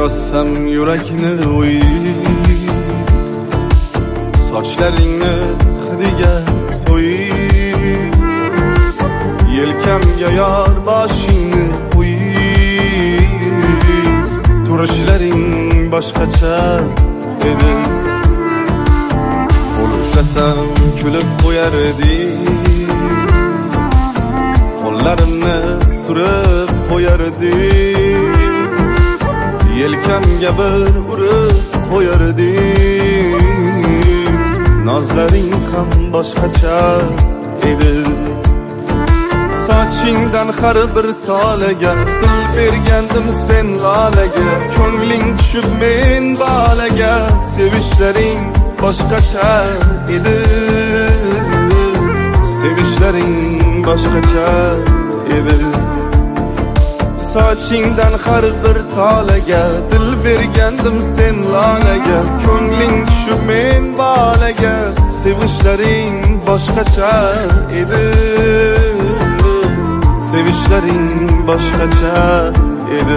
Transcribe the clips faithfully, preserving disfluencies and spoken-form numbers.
yozsam yurakni uy, sochlaringni hidiga to'y, yelkamga yor boshingni qo'y. Turishlaring boshqacha edi, qo'l ushlasam kulib qo'yar eding, qo'llarimni surib qo'yar eding, yelkamga bir urib qo'yar eding. Nozlaring ham boshqacha edi. Sochingdan har bir tolaga dil bergandim sen lolaga, ko'ngling tushib men bolaga. Sevishlaring boshqacha edi, sevishlaring boshqacha edi. Sochingdan har bir tolaga dil bergandim sen lolaga, ko'ngling tushib men bolaga. Sevishlaring boshqacha edi, sevishlaring boshqacha edi.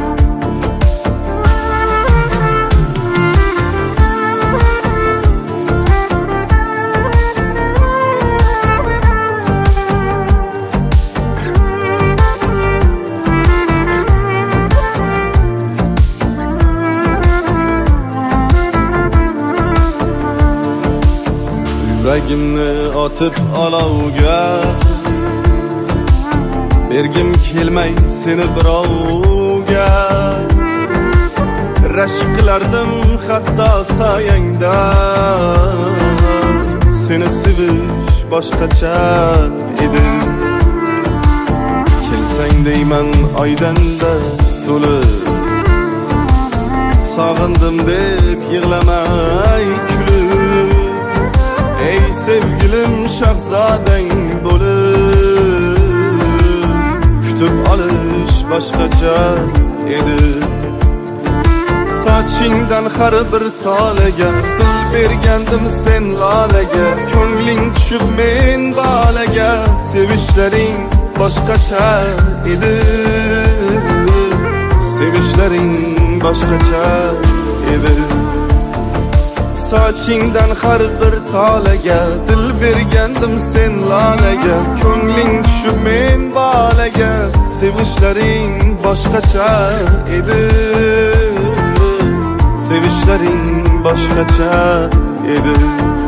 Yuragimni otib olovga, bergim kelmay seni birovga. Rashk qilardim hatto soyangda, seni sevish boshqacha edi. Kelsang deyman oydanda to'lib, sog'indim deb yig'lamay kulib. Ey sevgilim shahzodang bo'lib, kutib olish boshqacha edi. Sochingdan har bir tolaga dil bergandim sen lolaga, ko'ngling tushib men bolaga. Sevishlaring boshqacha edi, sevishlaring boshqacha edi. Sochingdan har bir tolaga dil bergandim sen lolaga, ko'ngling tushib men bolaga. Sevishlaring boshqacha edi, sevishlaring boshqacha edi.